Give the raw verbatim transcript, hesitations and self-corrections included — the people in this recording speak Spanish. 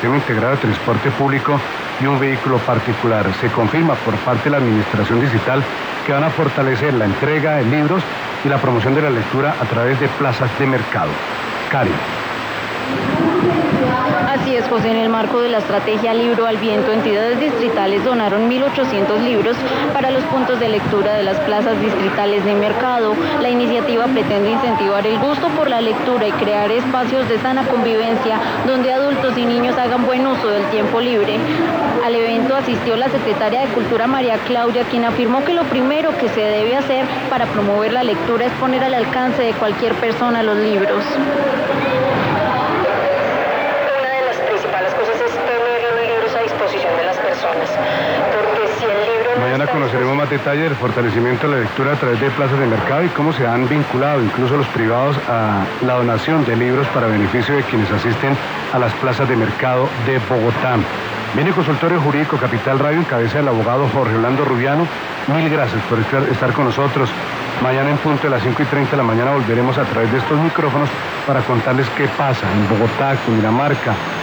sistema integrado de transporte público y un vehículo particular. Se confirma por parte de la Administración Distrital que van a fortalecer la entrega de libros y la promoción de la lectura a través de plazas de mercado. Cari. Así es, José. En el marco de la estrategia Libro al Viento, entidades distritales donaron mil ochocientos libros para los puntos de lectura de las plazas distritales de mercado. La iniciativa pretende incentivar el gusto por la lectura y crear espacios de sana convivencia donde adultos y niños hagan buen uso del tiempo libre. Al evento asistió la secretaria de Cultura, María Claudia, quien afirmó que lo primero que se debe hacer para promover la lectura es poner al alcance de cualquier persona los libros. De las personas, porque si el libro no Mañana conoceremos más detalles del fortalecimiento de la lectura a través de plazas de mercado y cómo se han vinculado incluso los privados a la donación de libros para beneficio de quienes asisten a las plazas de mercado de Bogotá. Viene el consultorio jurídico Capital Radio en cabeza del abogado Jorge Orlando Rubiano. Mil gracias por estar con nosotros. Mañana en punto de las cinco y treinta de la mañana volveremos a través de estos micrófonos para contarles qué pasa en Bogotá, Cundinamarca,